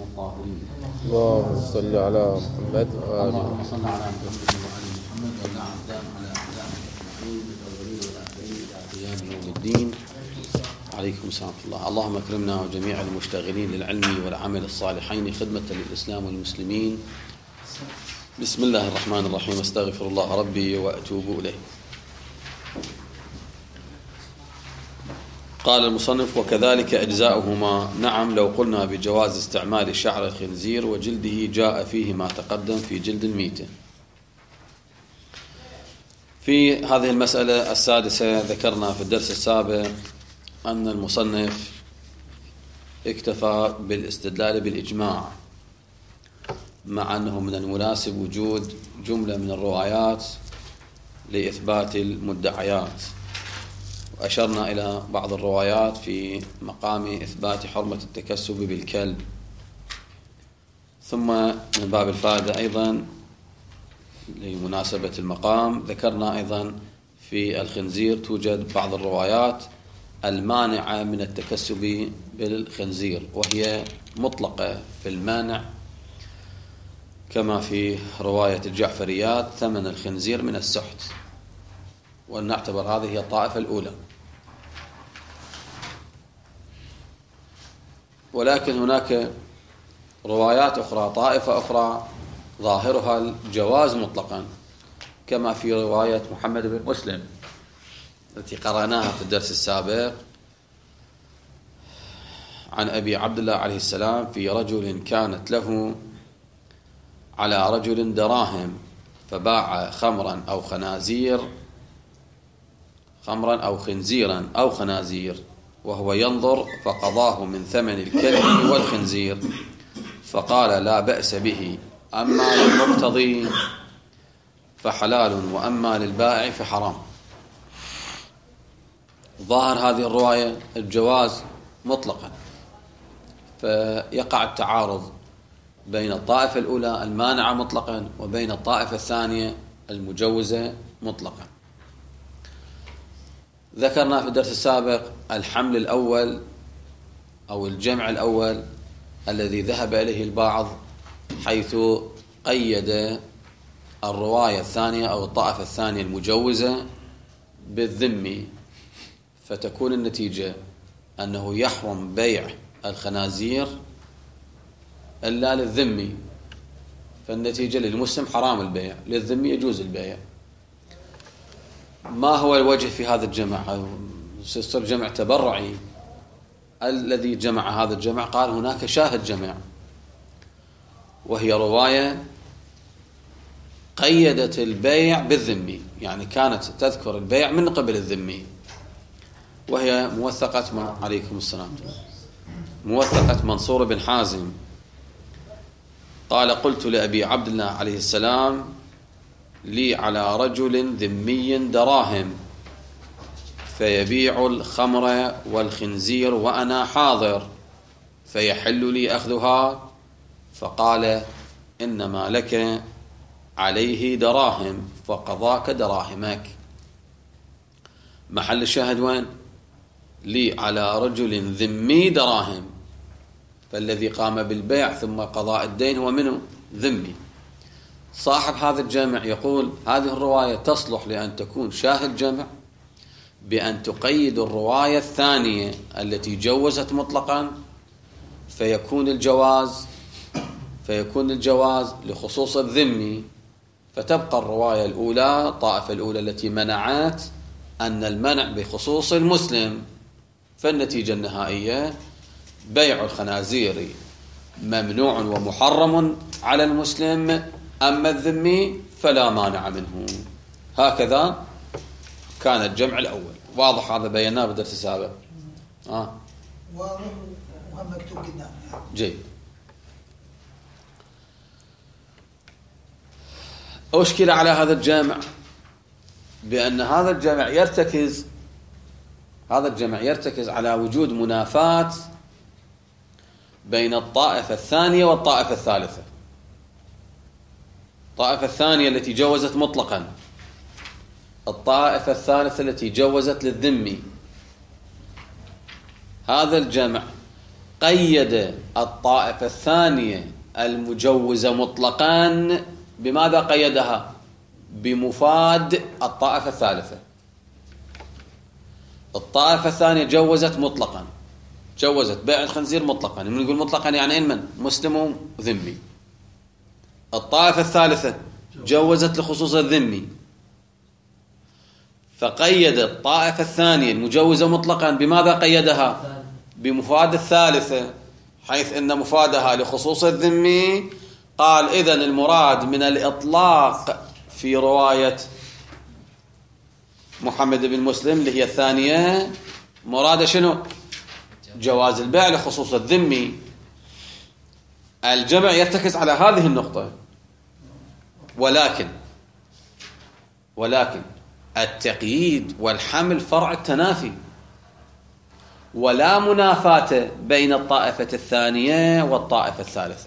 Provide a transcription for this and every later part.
الطاهرين. اللهم صل على محمد وآل اللهم صل على محمد وآل محمد وعلى أعدام على أعدائهم أجمعين بالأولين والآخرين إلى قيام يوم الدين. عليكم السلام ورحمة الله. اللهم اكرمنا وجميع المشتغلين للعلم والعمل الصالحين خدمة للإسلام والمسلمين. بسم الله الرحمن الرحيم. استغفر الله ربي وأتوب إليه. قال المصنف: وكذلك أجزاؤهما. نعم، لو قلنا بجواز استعمال شعر الخنزير وجلده جاء فيه ما تقدم في جلد الميتة. في هذه المسألة السادسة ذكرنا في الدرس السابق أن المصنف اكتفى بالاستدلال بالإجماع، مع أنه من المناسب وجود جملة من الروايات لإثبات المدعيات، وأشرنا إلى بعض الروايات في مقام إثبات حرمة التكسب بالكلب. ثم من باب الفائدة أيضا لمناسبة المقام ذكرنا أيضا في الخنزير توجد بعض الروايات المانعة من التكسب بالخنزير، وهي مطلقة في المانع، كما في رواية الجعفريات: ثمن الخنزير من السحت. ونعتبر هذه هي الطائفة الأولى. ولكن هناك روايات أخرى، طائفة أخرى ظاهرها الجواز مطلقا، كما في رواية محمد بن مسلم التي قرأناها في الدرس السابق عن أبي عبد الله عليه السلام: في رجل كانت له على رجل دراهم فباع خمرا أو خنزيرا أو خنازير وهو ينظر، فقضاه من ثمن الكلب والخنزير، فقال: لا بأس به، أما للمقتضي فحلال وأما للبائع فحرام. ظاهر هذه الرواية الجواز مطلقا، فيقع التعارض بين الطائفة الأولى المانعة مطلقا وبين الطائفة الثانية المجوزة مطلقا. ذكرنا في الدرس السابق الحمل الأول أو الجمع الأول الذي ذهب إليه البعض، حيث قيد الرواية الثانية أو الطائفة الثانية المجوزة بالذمي، فتكون النتيجة أنه يحرم بيع الخنازير إلا للذمي، فالنتيجة للمسلم حرام البيع، للذمي يجوز البيع. ما هو الوجه في هذا الجمع؟ يصير جمع تبرعي. الذي جمع هذا الجمع قال هناك شاهد جمع، وهي رواية قيدت البيع بالذمي، يعني كانت تذكر البيع من قبل الذمي، وهي موثقة عليكم السلام، موثقة منصور بن حازم قال: قلت لأبي عبد الله عليه السلام: لي على رجل ذمي دراهم فيبيع الخمر والخنزير وأنا حاضر، فيحل لي أخذها؟ فقال: إنما لك عليه دراهم فقضاك دراهمك. محل الشاهد وين؟ لي على رجل ذمي دراهم، فالذي قام بالبيع ثم قضاء الدين هو منه ذمي. صاحب هذا الجامع يقول هذه الرواية تصلح لأن تكون شاهد جمع، بأن تقيد الرواية الثانية التي جوزت مطلقا، فيكون الجواز لخصوص الذمي، فتبقى الرواية الأولى، الطائفة الأولى التي منعت، أن المنع بخصوص المسلم، فالنتيجة النهائية بيع الخنازير ممنوع ومحرم على المسلم، أما الذمي فلا مانع منه. هكذا كان الجمع الأول. واضح هذا؟ بيناه بالدرس السابق. وهم مكتوب قدام. جيد. أشكل على هذا الجمع بأن هذا الجمع يرتكز على وجود منافاة بين الطائفة الثانية والطائفة الثالثة. الطائفة الثانية التي جوزت مطلقا، الطائفة الثالثة التي جوزت للذمي. هذا الجمع قيد الطائفة الثانية المجوزة مطلقا بماذا قيدها؟ بمفاد الطائفة الثالثة. الطائفة الثانية جوزت مطلقا، جوزت بيع الخنزير مطلقا. من يقول مطلقا يعني من مسلم وذمي. الطائفة الثالثة جوزت لخصوص الذمي، فقيد الطائفة الثانية المجوزة مطلقا بماذا قيدها؟ بمفاد الثالثة، حيث أن مفادها لخصوص الذمي. قال إذن المراد من الإطلاق في رواية محمد بن مسلم اللي هي الثانية مراد شنو؟ جواز البيع لخصوص الذمي. الجمع يرتكز على هذه النقطة، ولكن التقييد والحمل فرع التنافي، ولا منافاة بين الطائفة الثانية والطائفة الثالثة.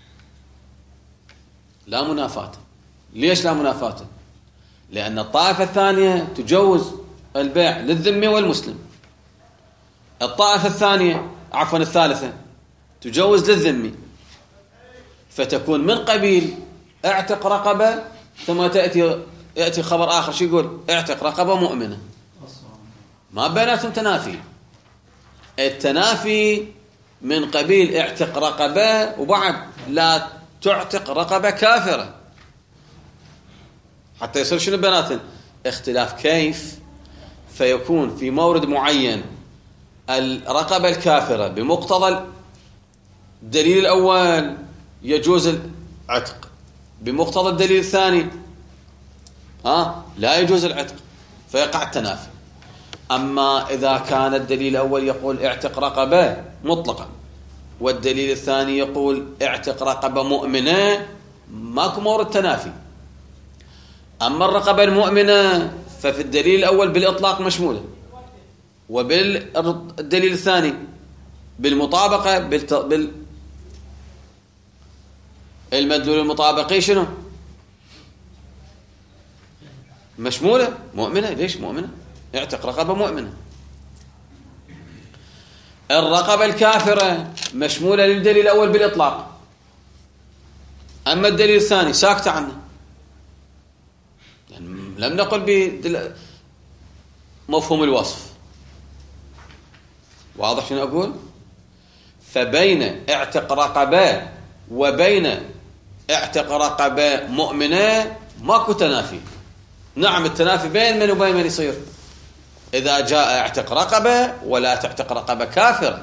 لا منافاة. ليش لا منافاة؟ لأن الطائفة الثانية تجوز البيع للذمي والمسلم، الطائفة الثالثة تجوز للذمي، فتكون من قبيل اعتق رقبة، ثم يأتي خبر آخر شو يقول؟ اعتق رقبة مؤمنة. ما بيناتهم تنافي. التنافي من قبيل اعتق رقبة، وبعد لا تعتق رقبة كافرة، حتى يصير شنو بيناتهم؟ اختلاف كيف. فيكون في مورد معين الرقبة الكافرة بمقتضى الدليل الأول يجوز العتق، بمقتضى الدليل الثاني لا يجوز العتق، فيقع التنافي. أما إذا كان الدليل الأول يقول اعتق رقبة مطلقا، والدليل الثاني يقول اعتق رقبة مؤمنة، ماكو مورد تنافي. أما الرقبة المؤمنة ففي الدليل الأول بالإطلاق مشمولة، وبالدليل الثاني بالمطابقة المدلول المطابقي شنو؟ مشمولة مؤمنة. ليش مؤمنة؟ اعتق رقبة مؤمنة. الرقبة الكافرة مشمولة للدليل الأول بالإطلاق، أما الدليل الثاني ساكت عنه، يعني لم نقل بمفهوم الوصف. واضح شنو أقول؟ فبين اعتق رقبة وبين اعتق رقبة مؤمنة ماكو تنافي. نعم التنافي بين من وبين من يصير؟ إذا جاء اعتق رقبة ولا تعتق رقبة كافرة.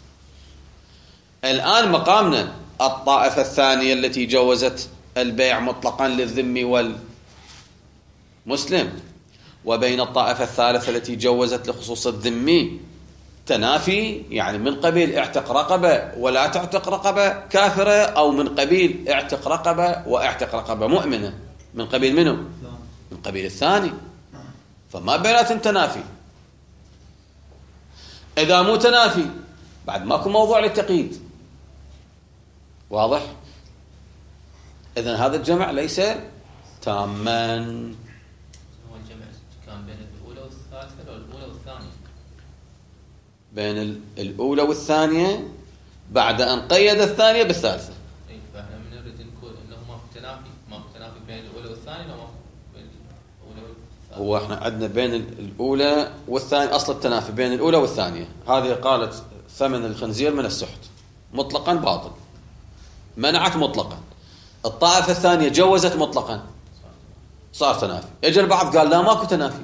الآن مقامنا الطائفة الثانية التي جوزت البيع مطلقا للذمي والمسلم، وبين الطائفة الثالثة التي جوزت لخصوص الذمي تنافي، يعني من قبيل اعتق رقبة ولا تعتق رقبة كافرة، أو من قبيل اعتق رقبة واعتق رقبة مؤمنة. من قبيل منه؟ من قبيل الثاني. فما بيناتهم تنافي. إذا مو تنافي بعد ماكو موضوع للتقييد. واضح؟ إذن هذا الجمع ليس تاما. هو الجمع كان بين الأولى والثالثة ولا الأولى والثانية؟ بين الأولى والثانية بعد أن قيد الثانية بالثالثة. إيه، فإحنا نريد نقول إنه ماكو تنافي بين الأولى والثانية، ولا ماكو بين الأولى والثانية؟ هو احنا عندنا بين الأولى والثانية أصل التنافي بين الأولى والثانية. هذه قالت ثمن الخنزير من السحت مطلقا باطل، منعت مطلقا. الطائفة الثانية جوزت مطلقا، صار تنافي. اجى البعض قال لا ماكو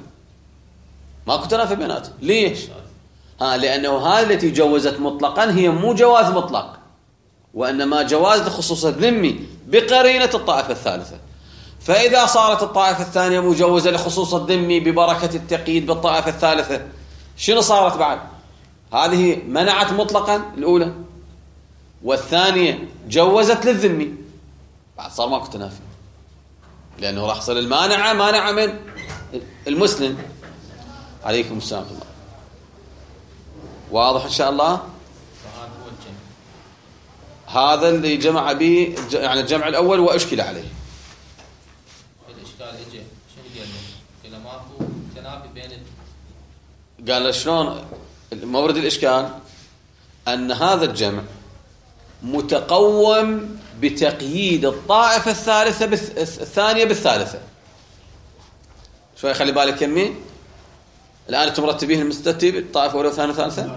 تنافي بيناتهم. ليش؟ لأنه هذه التي جوزت مطلقا هي مو جواز مطلق، وإنما جواز لخصوص الذمي بقرينة الطائفة الثالثة. فإذا صارت الطائفة الثانية مجوزة لخصوص الذمي ببركة التقييد بالطائفة الثالثة، شنو صارت بعد؟ هذه منعت مطلقا الأولى، والثانية جوزت للذمي، بعد صار ماكو تنافي، لأنه راح يصير المانعة مانعة من المسلم. عليكم السلام ورحمة الله. واضح إن شاء الله؟ فهذا هو الجمع. هذا اللي جمع به يعني الجمع الأول وأشكل عليه. الإشكال إجي شنو قال ماكو تنافي بين قال شلون مورد الإشكال؟ أن هذا الجمع متقوم بتقييد الطائفة الثانية بالثالثة. شوي خلي بالك يمين. الآن أنتم مرتبين المستتب الطائفة أولى وثانية ثالثة.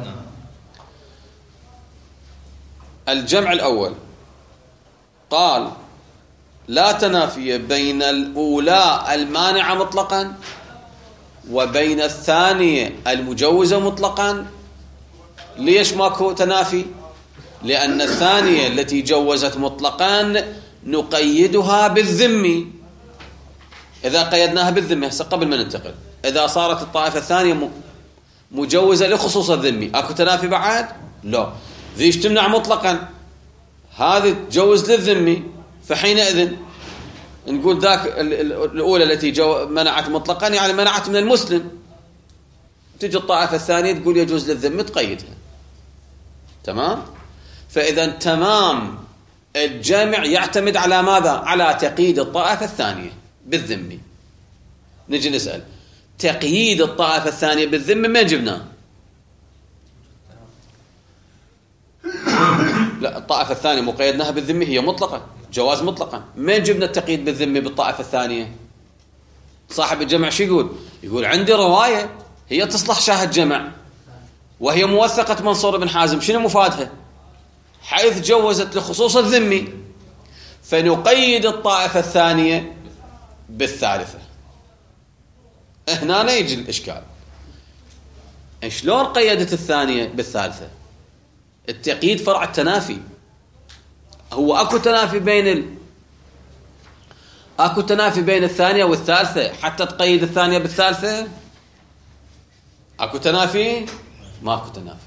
الجمع الأول قال لا تنافي بين الأولى المانعة مطلقا وبين الثانية المجوزة مطلقا. ليش ماكو تنافي؟ لأن الثانية التي جوزت مطلقا نقيدها بالذمي. إذا قيدناها بالذمي هسه قبل ما ننتقل، إذا صارت الطائفة الثانية مجوزة لخصوص الذمي أكو تنافي بعد؟ لا. ذيش تمنع مطلقا، هذه تجوز للذمي، فحينئذ نقول ذاك الأولى التي منعت مطلقا يعني منعت من المسلم. تجي الطائفة الثانية تقول يجوز للذمي تقيدها. تمام؟ فإذا تمام الجامع يعتمد على ماذا؟ على تقييد الطائفة الثانية بالذمي. نجي نسأل تقييد الطائفة الثانية بالذمي ما جبناه؟ لا، الطائفة الثانية مقيدناها بالذمي هي مطلقة، جواز مطلقا. ما جبنا التقييد بالذمي بالطائفة الثانية؟ صاحب الجمع شو يقول؟ يقول عندي رواية هي تصلح شاهد جمع وهي موثقة منصور بن حازم. شنو مفادها؟ حيث جوزت لخصوص الذمي، فنقيد الطائفة الثانية بالثالثة. هنا يجي الإشكال، شلون قيدت الثانية بالثالثة؟ التقييد فرع التنافي. هو اكو تنافي بين الثانية والثالثة حتى تقيد الثانية بالثالثة؟ اكو تنافي؟ ماكو تنافي.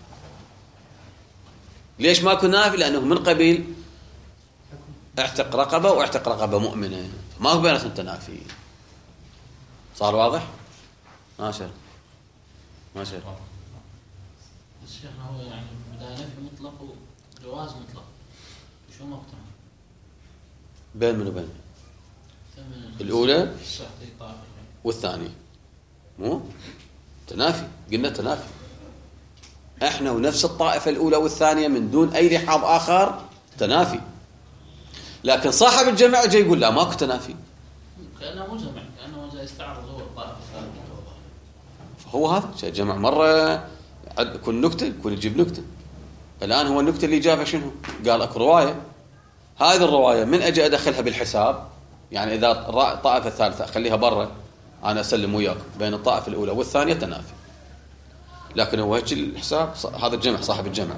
ليش ماكو تنافي؟ لأنه من قبيل اعتق رقبة واعتق رقبة مؤمنة، ما هو بينهم تنافي. صار واضح؟ ما شاء الله. الشيخ هو يعني بدأ نفي مطلق وجواز مطلق، شو مقطع بين من وبين الأولى والثانية؟ مو تنافي، قلنا تنافي. احنا ونفس الطائفة الأولى والثانية من دون أي لحاظ آخر تنافي. لكن صاحب الجمع جاي يقول لا ماكو تنافي، كأنه مو جمع، كأنه جاي يستعرض هو الطائفة الثانية. فهو هذا شيء جمع مرة يكون نكتة، يكون يجيب نكتة. الآن هو النكتة اللي جابها شنو؟ قال أكو رواية، هذه الرواية من أجي أدخلها بالحساب، يعني إذا الطائفة الثالثة أخليها برا، أنا أسلم وياك بين الطائفة الأولى والثانية تنافي. لكن هو هيك الحساب. هذا الجمع صاحب الجمع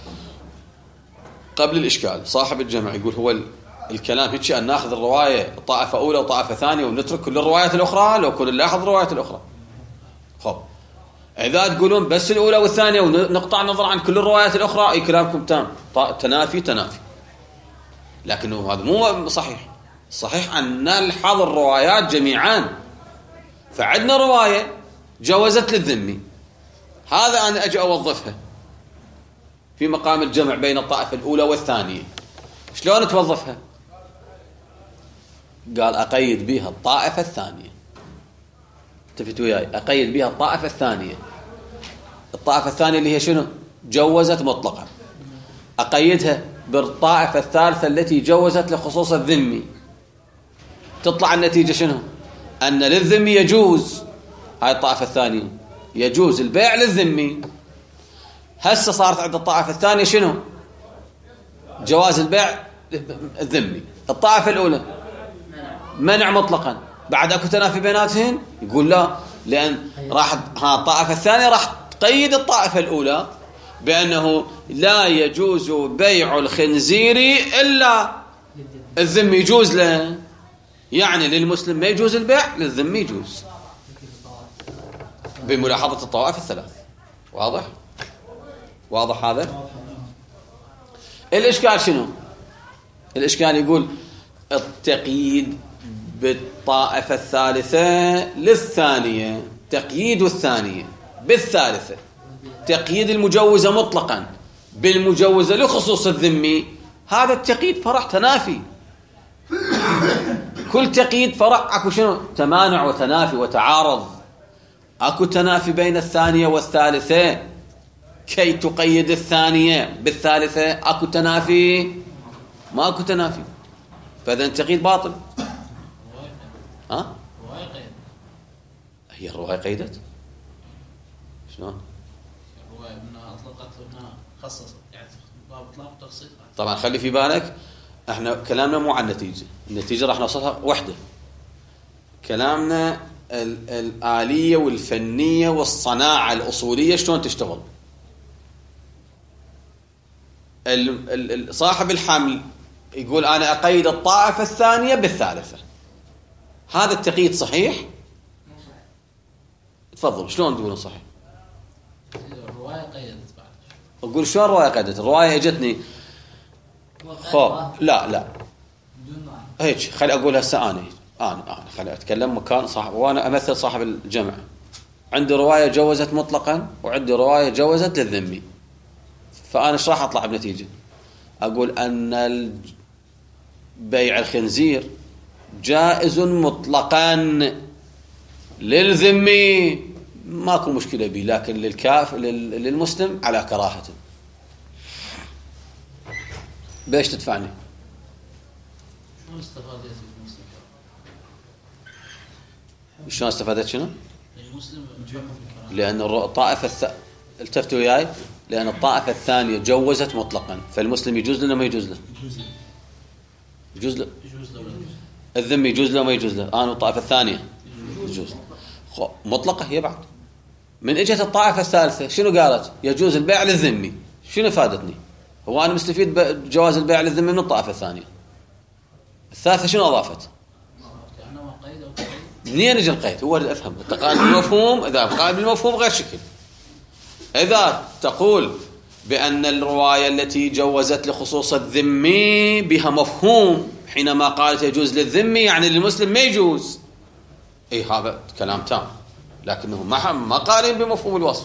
قبل الإشكال. صاحب الجمع يقول هو الكلام هيك أن ناخذ الرواية طائفة أولى وطائفة ثانية ونترك كل الروايات الأخرى، لو كنا نلاحظ الروايات الأخرى. خب إذا تقولون بس الأولى والثانية ونقطع نظر عن كل الروايات الأخرى، أي كلامكم تام، تنافي. لكنه هذا مو صحيح. صحيح أن نلحظ الروايات جميعا. فعندنا رواية جوزت للذمي، هذا أنا أجي أوظفها في مقام الجمع بين الطائفة الأولى والثانية. شلون توظفها؟ قال أقيد بها الطائفة الثانية. اتفقتوا وياي؟ أقيد بها الطائفة الثانية. الطائفة الثانية اللي هي شنو؟ جوزت مطلقا. أقيدها بالطائفة الثالثة التي جوزت لخصوص الذمي. تطلع النتيجة شنو؟ أن للذمي يجوز، هاي الطائفة الثانية يجوز البيع للذمي. هسه صارت عند الطائفة الثانية شنو؟ جواز البيع الذمي. الطائفة الأولى منع مطلقا، بعد أكو تنافي بيناتهن؟ يقول لا، لأن راح الطائفة الثانية راح تقيد الطائفة الأولى بأنه لا يجوز بيع الخنزير إلا الذمي يجوز له، يعني للمسلم ما يجوز البيع، للذمي يجوز، بملاحظة الطوائف الثلاث. واضح هذا؟ الإشكال شنو؟ الإشكال يقول التقييد بالطائفة الثالثة للثانية، تقييد الثانية بالثالثة، تقييد المجوزة مطلقا بالمجوزة لخصوص الذمي، هذا التقييد فرع تنافي. كل تقييد فرع اكو شنو؟ تمانع وتنافي وتعارض. اكو تنافي بين الثانية والثالثة، كي تقيد الثانية بالثالثة أكو تنافي؟ ما أكو تنافي، فإذا التقييد باطل. ها؟ الرواية قيد. هي الرواية قيدت؟ شلون؟ الرواية انها اطلقت وانها خصصت، يعني باب اطلاق وتخصيص. طبعا خلي في بالك احنا كلامنا مو عن النتيجة راح نوصلها وحدة. كلامنا الآلية والفنية والصناعة الأصولية شلون تشتغل. صاحب الحمل يقول أنا أقيد الطائفة الثانية بالثالثة، هذا التقييد صحيح؟ تفضل شلون تقولون صحيح؟ الرواية قيدت بعد. أقول شلون الرواية قيدت؟ الرواية اجتني لا هيك. خلي أقول هسه أنا خلي أتكلم مكان صاحب، وأنا أمثل صاحب الجمع. عندي رواية جوزت مطلقا وعندي رواية جوزت للذمي، فأنا ايش راح أطلع بنتيجة؟ أقول أن بيع الخنزير جائز مطلقا للذمي ماكو مشكلة به، لكن للمسلم على كراهة. بيش تدفعني؟ شلون استفادت المسلم؟ شلون استفادت شنو؟ المسلم لأن الطائفة التفتوا وياي، لأن الطائفة الثانية جوزت مطلقا، فالمسلم يجوز له ما يجوز له؟ يجوز له. الذمي يجوز له ما يجوز له؟ أنا الطائفة الثانية يجوز له. مطلقة هي بعد. من اجت الطائفة الثالثة شنو قالت؟ يجوز البيع للذمي. شنو فادتني؟ هو أنا مستفيد بجواز البيع للذمي من الطائفة الثانية. الثالثة شنو أضافت؟ منين يجي القيد؟ هو اللي أفهم التقارب بالمفهوم. إذا قال بالمفهوم غير شكل. إذا تقول بأن الرواية التي جوزت لخصوص الذمي بها مفهوم حينما قالت يجوز للذمي يعني للمسلم ما يجوز، هذا كلام تام، لكنه ما قارن بمفهوم الوصف.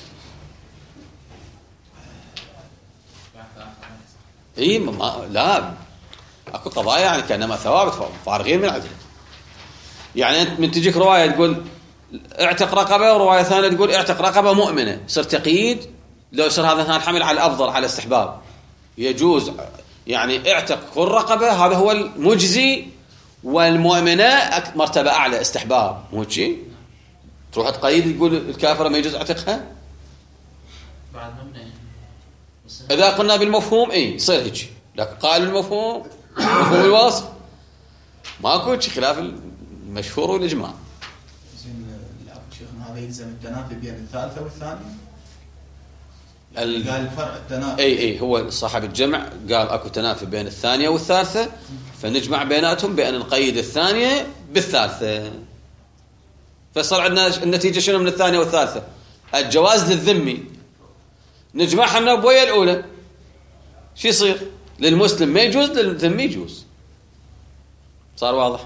لا اكو قضايا يعني كانما ثوابت فارغين من عدل. يعني انت من تجيك روايه تقول اعتق رقبه، وروايه ثانيه تقول اعتق رقبه مؤمنه، صار تقييد. لو يصير هذا الحمل على الافضل على الاستحباب، يجوز يعني اعتق كل رقبه، هذا هو المجزي، والمؤمنه مرتبه اعلى استحباب. مو شيء تروح تقيد تقول الكافره ما يجوز اعتقها بعد مبنى. اذا قلنا بالمفهوم يصير هيك، لكن قال المفهوم مفهوم الوصف ماكو شيء خلاف المشهور والاجماع. زين شيخنا هذا يلزم التنافي بين الثالثه والثانيه. قال الفرق التنافي. هو صاحب الجمع قال اكو تنافي بين الثانيه والثالثه، فنجمع بيناتهم بان نقيد الثانيه بالثالثه، فصار عندنا النتيجه شنو من الثانيه والثالثه؟ الجواز للذمي، نجمعها بويا الاولى، شو يصير؟ للمسلم ما يجوز، للذمي يجوز. صار واضح؟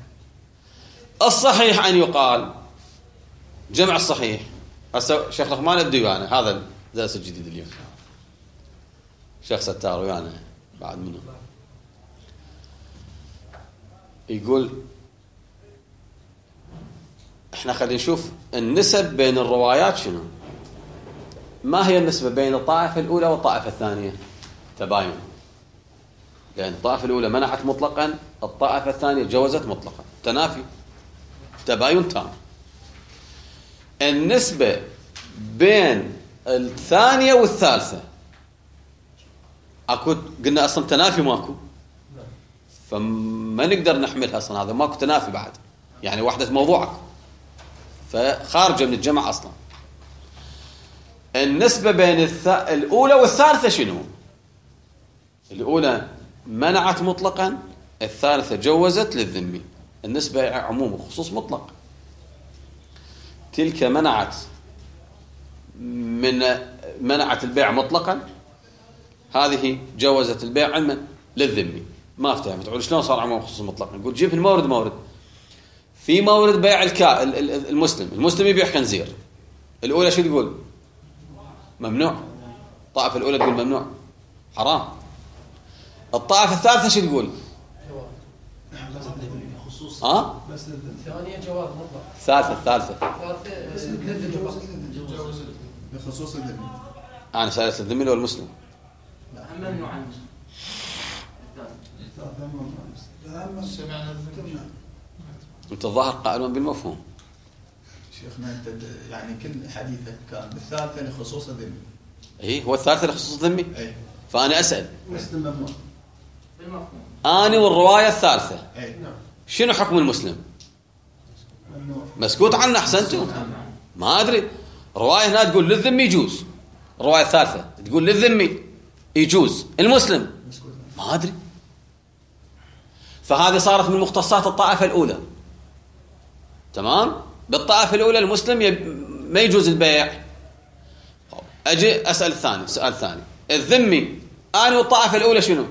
الصحيح ان يقال جمع الصحيح. هسه شيخ رحمن الديواني هذا الدرس الجديد اليوم، شيخ ستار ويانا بعد منه، يقول احنا خلينا نشوف النسب بين الروايات شنو. ما هي النسبة بين الطائفة الأولى والطائفة الثانية؟ تباين، لأن الطائفة الأولى منعت مطلقا، الطائفة الثانية جوزت مطلقا، تنافي، تباين تام. النسبة بين الثانية والثالثة أكو قلنا أصلا تنافي ماكو، فما نقدر نحملها أصلا، هذا ماكو تنافي بعد، يعني وحدة موضوعك فخارجة من الجمع أصلا. النسبة بين الأولى والثالثة شنو؟ الأولى منعت مطلقا، الثالثة جوزت للذمي. النسبة عموم وخصوص مطلق. تلك منعت البيع مطلقا، هذه جوزت البيع علما للذمي. ما افتهم تقول شلون صار عموم وخصوص مطلق؟ نقول جيب المورد في مورد بيع المسلم يبيع خنزير، الأولى شو تقول؟ ممنوع. الطائفة الأولى تقول ممنوع حرام. الطائفة الثالثة شو تقول؟ بس الثانية جواز مطلق. الثالثة بخصوص الذمي. أنا سألت الذمي ولا المسلم؟ هم ممنوع عن المسلم. سمعنا الذمي. أنت الظاهر قائل بالمفهوم. شيخنا أنت يعني كل حديثك كان بالثالثة لخصوص الذمي. إيه هو الثالثة لخصوص الذمي. أي. فأنا أسأل. مسلم ممنوع. بالمفهوم. أنا والرواية الثالثة. أي. شنو حكم المسلم؟ ممنوع. مسكوت عنه. أحسنتم. ما أدري. رواية هنا تقول للذمي يجوز. الرواية الثالثة تقول للذمي يجوز. المسلم ما أدري. فهذه صارت من مختصات الطائفة الأولى. تمام؟ بالطائفة الأولى المسلم ما يجوز البيع. أجي أسأل الثاني سؤال ثاني. الذمي أنا والطائفة الأولى شنو؟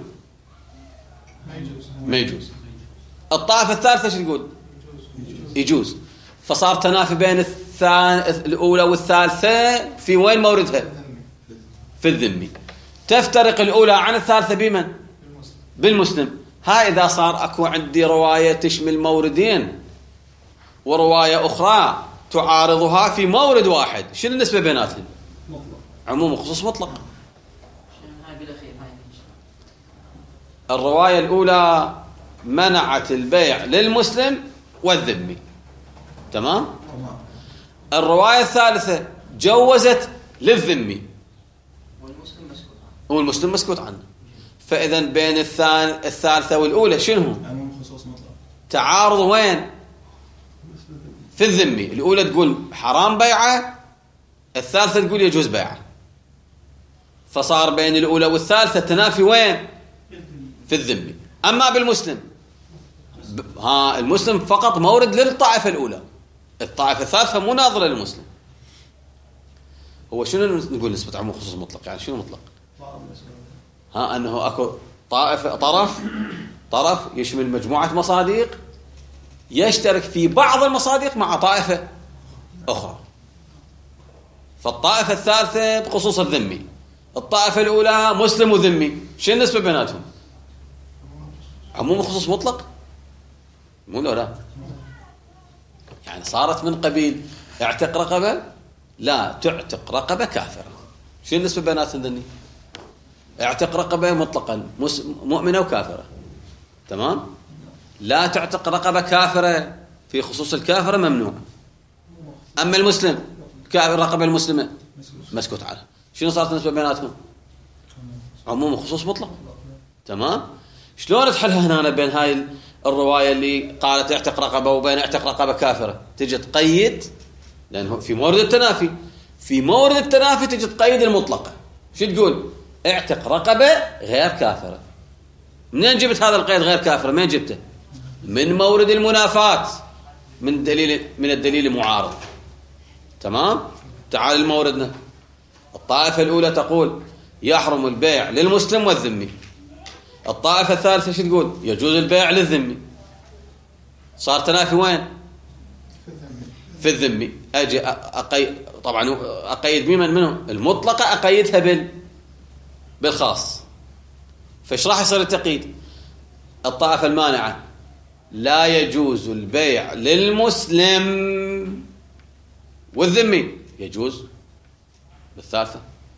ما يجوز. الطائفة الثالثة شو تقول؟ يجوز. فصار تنافي بين الأولى والثالثة في وين موردها؟ في الذمي. تفترق الأولى عن الثالثة بمن؟ بالمسلم. هاي إذا صار أكو عندي رواية تشمل موردين ورواية أخرى تعارضها في مورد واحد، شنو النسبة بيناتهم؟ مطلق. عموم وخصوص مطلق. هاي بالأخير هاي. الرواية الأولى منعت البيع للمسلم والذمي. تمام؟ الرواية الثالثة جوزت للذمي والمسلم مسكوت عنه. فإذا بين الثالثة والأولى شنو؟ عموم خصوص مطلق. تعارض وين؟ في الذمي. الأولى تقول حرام بيعه، الثالثة تقول يجوز بيعه. فصار بين الأولى والثالثة تنافي وين؟ في الذمي. أما بالمسلم المسلم فقط مورد للطائفة الأولى، الطائفة الثالثة مو ناظرة للمسلم. هو شنو نقول نسبة عموم خصوص مطلق؟ يعني شنو مطلق؟ أنه أكو طائفة طرف يشمل مجموعة مصادق يشترك في بعض المصادق مع طائفة أخرى. فالطائفة الثالثة بخصوص الذمي، الطائفة الأولى مسلم وذمي، شنو النسبة بيناتهم؟ عموم خصوص مطلق؟ مو لا. يعني صارت من قبيل اعتق رقبة، لا تعتق رقبة كافرة. شنو النسبة بيناتهم ذني؟ اعتق رقبة مطلقا مؤمنة وكافرة. تمام؟ لا تعتق رقبة كافرة في خصوص الكافرة ممنوع. أما المسلم رقبة المسلمة مسكوت عنها. شنو صارت النسبة بيناتهم؟ عموم وخصوص مطلق. تمام؟ شلون تحلها هنا بين هاي الرواية اللي قالت اعتق رقبة وبين اعتق رقبة كافرة؟ تجي تقيد، لأنه في مورد التنافي، في مورد التنافي تجي تقيد المطلقة. شو تقول؟ اعتق رقبة غير كافرة. منين جبت هذا القيد غير كافرة؟ منين جبته؟ من مورد المنافات، من الدليل المعارض. تمام؟ تعال الموردنا. الطائفة الأولى تقول يحرم البيع للمسلم والذمي. الطائفة الثالثة شو تقول؟ يجوز البيع للذمي. صار تنافي وين؟ في الذمي. أجي طبعا أقيد بمن منه؟ المطلقة أقيدها بالخاص. فايش راح يصير التقييد؟ الطائفة المانعة لا يجوز البيع للمسلم والذمي، يجوز بالثالثة.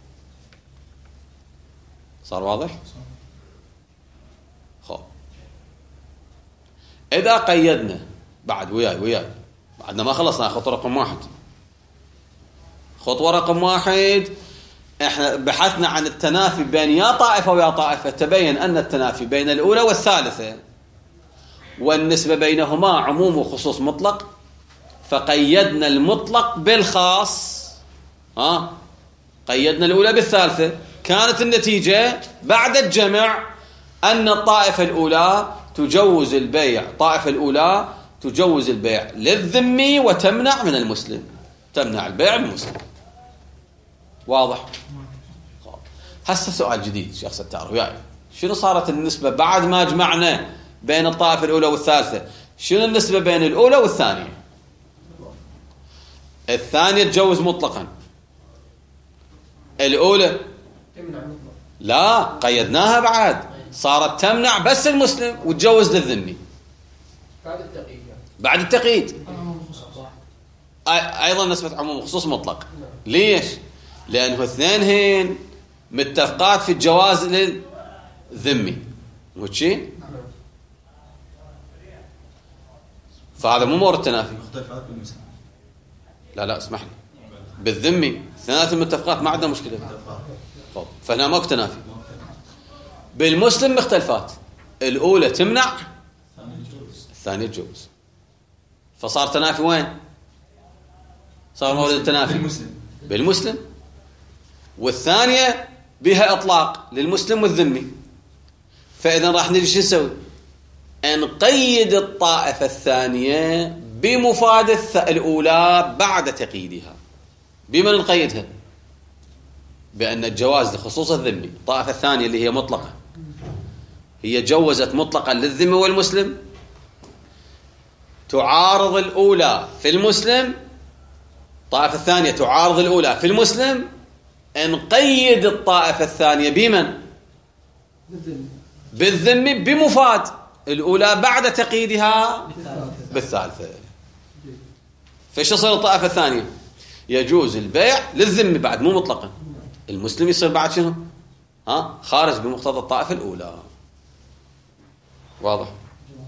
صار واضح؟ خب إذا قيدنا بعد وياي بعدنا ما خلصنا خطوة رقم 1. خطوة رقم 1 احنا بحثنا عن التنافي بين يا طائفة ويا طائفة. تبين أن التنافي بين الأولى والثالثة والنسبة بينهما عموم وخصوص مطلق، فقيدنا المطلق بالخاص. قيدنا الأولى بالثالثة. كانت النتيجة بعد الجمع أن الطائفة الأولى تجوز البيع، الطائفة الأولى تجوز البيع للذمي وتمنع من المسلم، تمنع البيع المسلم. واضح؟ هسه سؤال جديد شيخ ستار وياي. شنو صارت النسبة بعد ما جمعنا بين الطائفة الأولى والثالثة؟ شنو النسبة بين الأولى والثانية؟ الثانية تجوز مطلقا، الأولى لا قيدناها بعد، صارت تمنع بس المسلم وتجوز للذمي بعد التقييد. أيضا نسبة عموم خصوص مطلق. ليش؟ لأنه اثنينهن متفقات في الجواز للذمي، مو شيء؟ فهذا مو مورد تنافي. مختلفات بالمسلم. لا اسمح لي، بالذمي ثلاث متفقات ما عندنا مشكلة. طب فهنا ماكو تنافي. بالمسلم مختلفات، الأولى تمنع الثانية تجوز، فصار تنافي وين؟ صار مورد التنافي بالمسلم، والثانية بها إطلاق للمسلم والذمي. فإذا راح نجي شو نسوي؟ نقيد الطائفة الثانية بمفادة الأولى بعد تقييدها. بمن نقيدها؟ بأن الجواز لخصوص الذمي. الطائفة الثانية اللي هي مطلقة، هي جوزت مطلقا للذمي والمسلم، تعارض الأولى في المسلم، الطائفة الثانية تعارض الأولى في المسلم، نقيد الطائفة الثانية بمن؟ بالذمي بمفاد الأولى بعد تقييدها بالثالثة. فايش تصير الطائفة الثانية؟ يجوز البيع للذمي بعد مو مطلقا، المسلم يصير بعد شنو؟ خارج بمقتضى الطائفة الأولى. واضح؟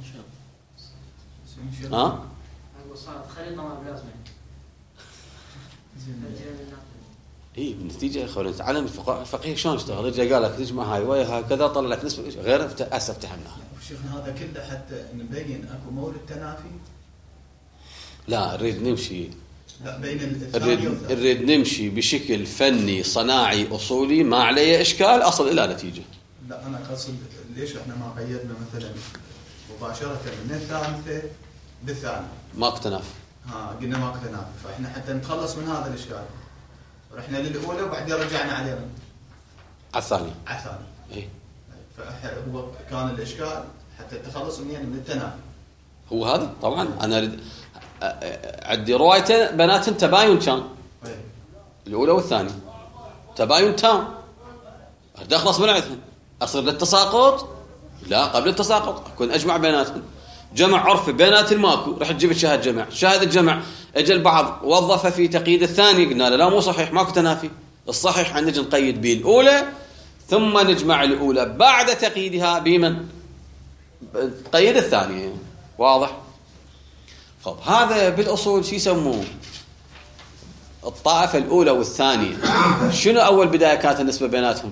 اي بالنتيجه خلينا نتعلم الفقيه شلون يشتغل. رجع قال لك تجمع هاي ويا هكذا، طلع لك نسبه غير افتحناها. شيخنا هذا كله حتى نبين اكو مورد تنافي. لا نريد نمشي، لا بين الثاني نريد نمشي بشكل فني صناعي اصولي ما عليه اشكال، اصل الى نتيجه. لا انا اقصد ليش احنا ما قيدنا مثلا مباشره من الثالثه بالثاني؟ ماكو تنافي. قلنا ماكو تنافي، فاحنا حتى نتخلص من هذا الاشكال رحنا للاولى وبعدين رجعنا عليها على الثانيه. اي فهو كان الاشكال حتى التخلص من التنافي. هو هذا طبعا انا عندي روايته بنات تباين كان الاولى والثانيه تباين تام، بدي اخلص من عندهم اصير للتساقط؟ لا، قبل التساقط اكون اجمع بيناتهم، جمع عرفي بينات الماكو، رح تجيب الشهاده جمع، شهاده الجمع اجى البعض وظف في تقييد الثاني، قلنا له لا مو صحيح ماكو تنافي، الصحيح ان نجي نقيد به الاولى ثم نجمع الاولى بعد تقييدها بمن؟ تقييد الثانيه. واضح؟ طب هذا بالاصول شو يسموه؟ الطائفه الاولى والثانيه شنو اول بدايه كانت النسبه بيناتهم؟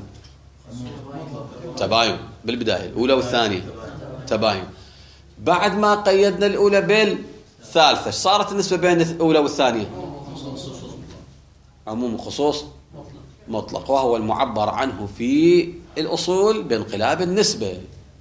تباين بالبدايه، الاولى والثانيه تباين. بعد ما قيدنا الاولى بالثالثه صارت النسبه بين الاولى والثانيه؟ عموم وخصوص مطلق، وهو المعبر عنه في الاصول بانقلاب النسبه،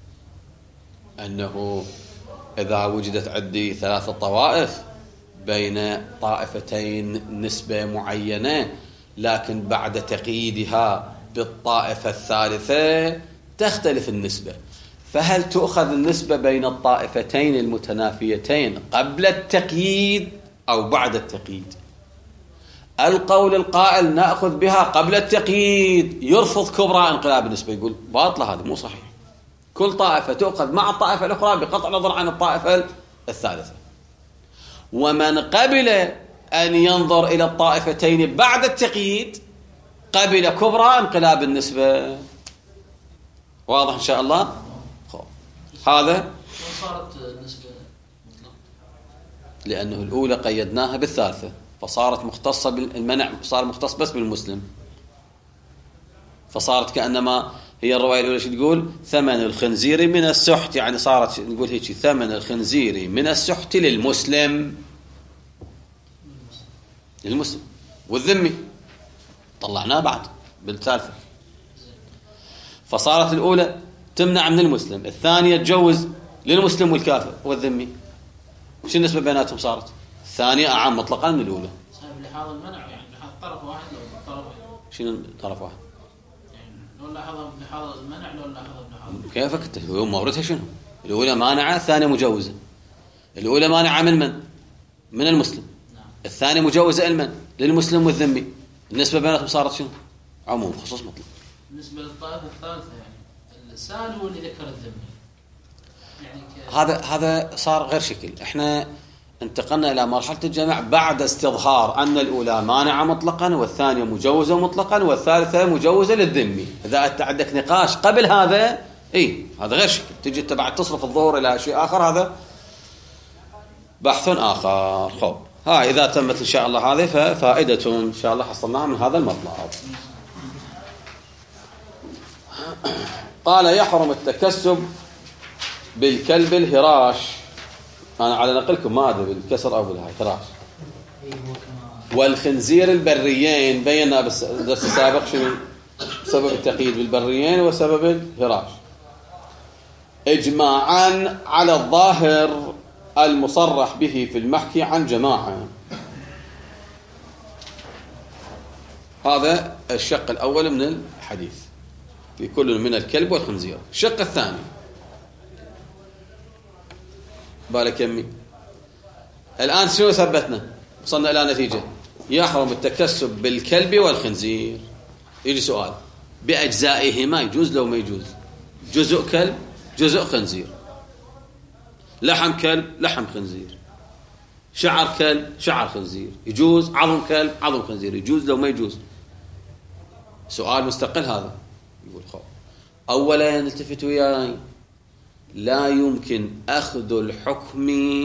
انه اذا وجدت عندي ثلاثه طوائف بين طائفتين نسبه معينه، لكن بعد تقييدها بالطائفه الثالثه تختلف النسبه، فهل تؤخذ النسبة بين الطائفتين المتنافيتين قبل التقييد أو بعد التقييد؟ القول القائل نأخذ بها قبل التقييد يرفض كبرى انقلاب النسبة، يقول باطلة، هذا مو صحيح، كل طائفة تؤخذ مع الطائفة الأخرى بقطع نظر عن الطائفة الثالثة. ومن قبل أن ينظر إلى الطائفتين بعد التقييد قبل كبرى انقلاب النسبة. واضح إن شاء الله؟ هذا صارت النسبة مطلقة لأنه الأولى قيدناها بالثالثة فصارت مختصة بالمنع، صار مختص بس بالمسلم، فصارت كأنما هي الرواية الأولى شو تقول؟ ثمن الخنزير من السحت، يعني صارت نقول هيك ثمن الخنزير من السحت للمسلم والذمي طلعناه بعد بالثالثة، فصارت الأولى تمنع من المسلم، الثانية تجوز للمسلم والكافر والذمي. شو النسبة بيناتهم صارت؟ الثانية أعم مطلقا من الأولى. صار لحاظ المنع، يعني لحاظ طرف واحد لو طرفين. شنو طرف واحد؟ يعني لو لاحظها بلحاظ المنع لو لاحظها بلحاظ. كيفك انت؟ هو موردها شنو؟ الأولى مانعة، الثانية مجوزة. الأولى مانعة من؟ من المسلم. نعم. الثانية مجوزة لمن؟ للمسلم والذمي. النسبة بيناتهم صارت شنو؟ عموم خصوص مطلق. بالنسبة للطائفة الثالثة يعني السائل هو اللي ذكر الذمي. يعني هذا صار غير شكل. احنا انتقلنا إلى مرحلة الجمع بعد استظهار أن الأولى مانعة مطلقا والثانية مجوزة مطلقا والثالثة مجوزة للذمي. إذا أنت عندك نقاش قبل هذا هذا غير شكل، تجي بعد تصرف الظهور إلى شيء آخر، هذا بحث آخر. خب إذا تمت إن شاء الله هذه ففائدة إن شاء الله حصلناها من هذا المطلب. قال يحرم التكسب بالكلب الهراش، أنا على نقلكم ما أدري بالكسر أو بالهراش، والخنزير البريين. بينا بالدرس السابق شنو سبب التقييد بالبريين وسبب الهراش، إجماعا على الظاهر المصرح به في المحكي عن جماعة. هذا الشق الأول من الحديث في كل من الكلب والخنزير. الشق الثاني بالك يمي، الآن شنو ثبتنا؟ وصلنا إلى نتيجة يحرم التكسب بالكلب والخنزير. يجي سؤال بأجزائهما يجوز لو ما يجوز؟ جزء كلب جزء خنزير، لحم كلب لحم خنزير، شعر كلب شعر خنزير، يجوز؟ عظم كلب عظم خنزير، يجوز لو ما يجوز؟ سؤال مستقل هذا. يقول أولا التفتوا وياي، لا يمكن أخذ الحكم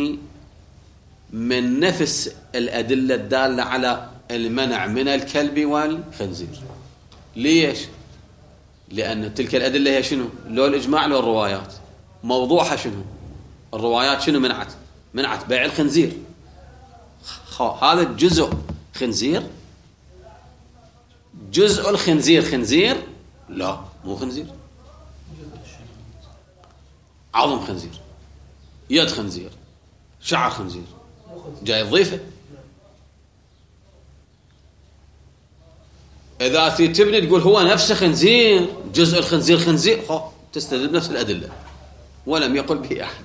من نفس الأدلة الدالة على المنع من الكلب والخنزير. ليش؟ لأن تلك الأدلة هي شنو؟ لو الإجماع لو الروايات. موضوعها شنو؟ الروايات شنو منعت بيع الخنزير. هذا جزء خنزير، جزء الخنزير خنزير؟ لا مو خنزير، عظم خنزير، يد خنزير، شعر خنزير، جاي تضيفه. إذا تبني تقول هو نفسه خنزير، جزء الخنزير خنزير، تستدل بنفس الأدلة ولم يقل به أحد.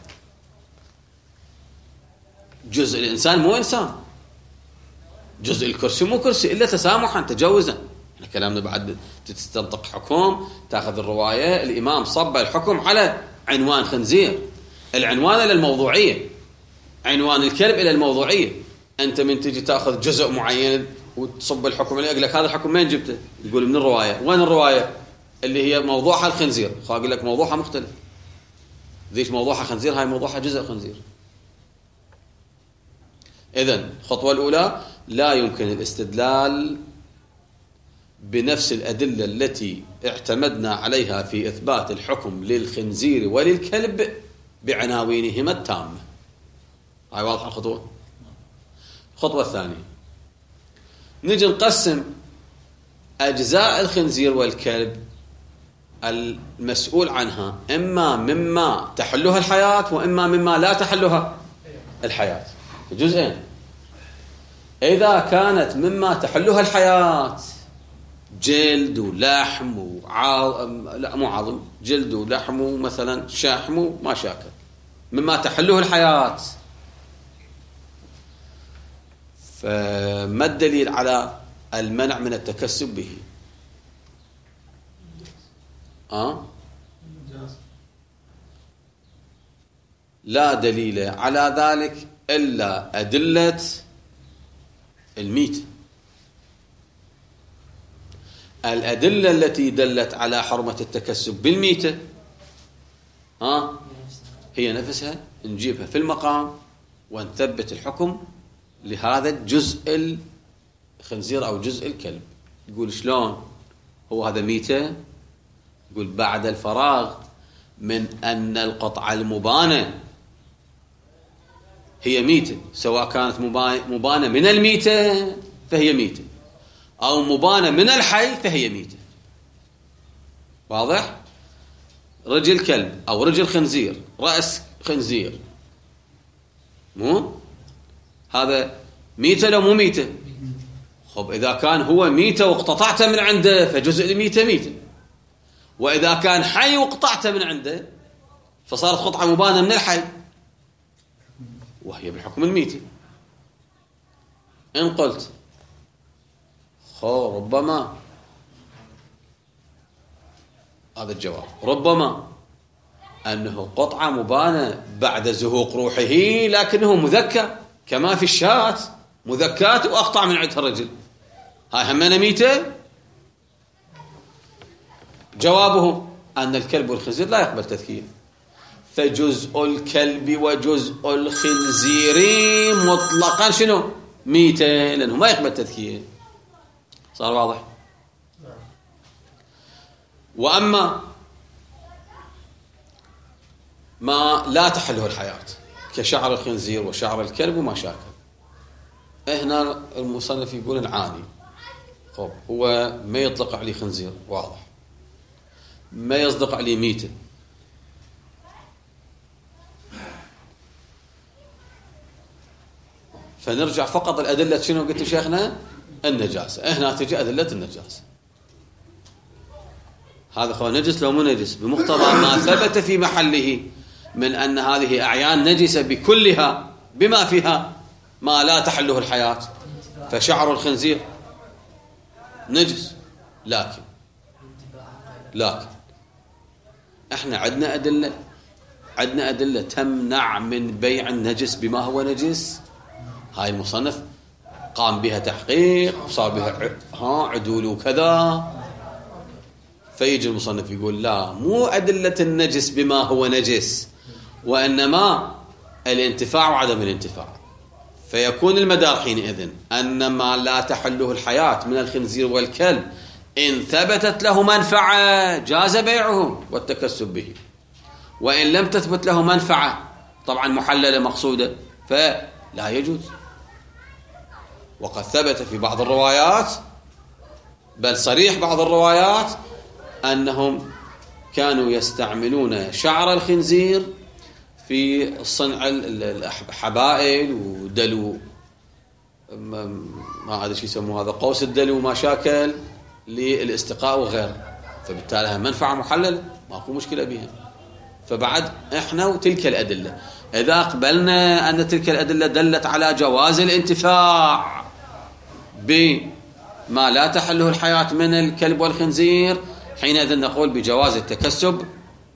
جزء الإنسان مو إنسان، جزء الكرسي مو كرسي، إلا تسامحا تجوزا. احنا كلامنا بعد تستنطق حكم، تأخذ الرواية، الإمام صب الحكم على عنوان خنزير، العنوان إلى الموضوعية، عنوان الكلب إلى الموضوعية. أنت من تجي تأخذ جزء معين وتصب الحكم عليه، أقول لك هذا الحكم مين جبته؟ يقول من الرواية. وين الرواية؟ اللي هي موضوعها الخنزير. أقول لك موضوعها مختلف، ذيش موضوعها خنزير، هاي موضوعها جزء خنزير. إذن الخطوة الأولى لا يمكن الاستدلال بنفس الأدلة التي اعتمدنا عليها في إثبات الحكم للخنزير وللكلب بعناوينهما التامة. هاي واضحة الخطوة. الخطوة الثانية نجي نقسم أجزاء الخنزير والكلب المسؤول عنها إما مما تحلها الحياة وإما مما لا تحلها الحياة، جزئين. إذا كانت مما تحلها الحياة جلد ولحم لا مو عظم، جلد ولحم مثلا شحم ما شاكل، مما تحله الحياة، فما الدليل على المنع من التكسب به؟ لا دليل على ذلك إلا أدلة الميت. الأدلة التي دلت على حرمة التكسب بالميتة هي نفسها نجيبها في المقام ونثبت الحكم لهذا الجزء الخنزير أو جزء الكلب. يقول شلون هو هذا ميتة؟ يقول بعد الفراغ من أن القطعة المبانة هي ميتة، سواء كانت مبانة من الميتة فهي ميتة أو مبانة من الحي فهي ميتة. واضح؟ رجل كلب أو رجل خنزير، رأس خنزير، مو هذا ميتة لو مو ميتة؟ خب إذا كان هو ميتة واقتطعته من عنده فجزء الميتة ميتة، وإذا كان حي وقطعته من عنده فصارت قطعة مبانة من الحي وهي بحكم الميتة. إن قلت ربما، هذا الجواب، ربما أنه قطعة مبانة بعد زهوق روحه لكنه مذكى كما في الشاة مذكاة وأقطع من عندها الرجل، هاي همنا ميتة. جوابه أن الكلب والخنزير لا يقبل تذكية، فجزء الكلب وجزء الخنزير مطلقا شنو؟ ميتة، لأنه ما يقبل تذكية. صار واضح؟ وأما ما لا تحله الحياة كشعر الخنزير وشعر الكلب وما شاكل، هنا المصنف يقول العادي خب هو ما يطلق عليه خنزير، واضح، ما يصدق عليه ميتة، فنرجع فقط الأدلة شنو قلت شيخنا؟ النجاسة. هنا تجي أدلة النجاسة. هذا هو نجس لو مو نجس بمقتضى ما ثبت في محله من أن هذه أعيان نجسة بكلها بما فيها ما لا تحله الحياة، فشعر الخنزير نجس، لكن احنا عندنا أدلة تمنع من بيع النجس بما هو نجس. هاي المصنف قام بها تحقيق وصار بها عدول وكذا، فيجي المصنف يقول لا، مو أدلة النجس بما هو نجس، وإنما الانتفاع وعدم الانتفاع. فيكون المدار حينئذ أن ما لا تحله الحياة من الخنزير والكلب إن ثبتت له منفعة جاز بيعه والتكسب به، وإن لم تثبت له منفعة طبعا محللة مقصودة فلا يجوز. وقد ثبت في بعض الروايات، بل صريح بعض الروايات، أنهم كانوا يستعملون شعر الخنزير في صنع الحبائل ودلو، ما أدري شو يسموه هذا، قوس الدلو وما شاكل للاستقاء وغيره، فبالتالي لها منفعة محللة ماكو مشكلة بها. فبعد احنا وتلك الأدلة إذا أقبلنا أن تلك الأدلة دلت على جواز الانتفاع بما لا تحله الحياة من الكلب والخنزير، حينئذ نقول بجواز التكسب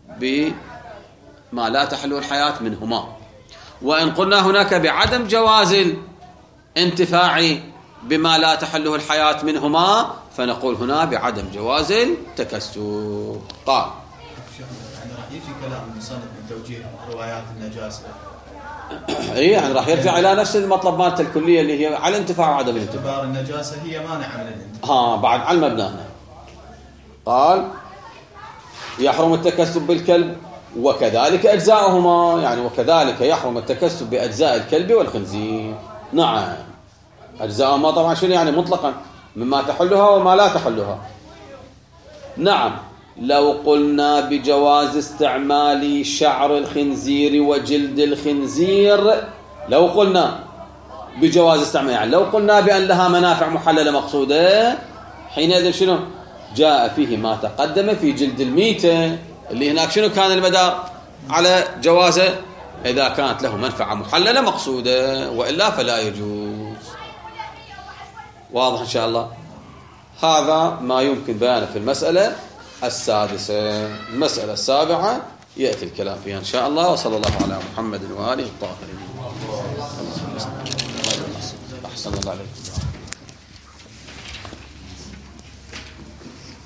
بما لا تحله الحياة منهما. وإن قلنا هناك بعدم جواز الانتفاع بما لا تحله الحياة منهما، فنقول هنا بعدم جواز التكسب. قال يعني راح يجي كلام المصنف من توجيه روايات النجاسة، اي يعني راح يرجع الى نفس المطلب مالته الكليه اللي هي على الانتفاع وعدم الانتفاع. اعتبار النجاسة هي مانعة من الانتفاع. بعد على المبنى هنا قال يحرم التكسب بالكلب وكذلك أجزاؤهما، يعني وكذلك يحرم التكسب بأجزاء الكلب والخنزير. نعم أجزاؤهما طبعا شنو يعني؟ مطلقا مما تحلها وما لا تحلها. نعم لو قلنا بجواز استعمال شعر الخنزير وجلد الخنزير، لو قلنا بجواز استعمال، يعني لو قلنا بأن لها منافع محللة مقصودة، حينئذ شنو؟ جاء فيه ما تقدم في جلد الميتة اللي هناك شنو كان المدار على جوازه؟ إذا كانت له منفعة محللة مقصودة، وإلا فلا يجوز. واضح إن شاء الله؟ هذا ما يمكن بيانه في المسألة السادسة. المسألة السابعة يأتي الكلام فيها إن شاء الله. وصلى الله على محمد وآله الطاهرين. أحسن الله عليك.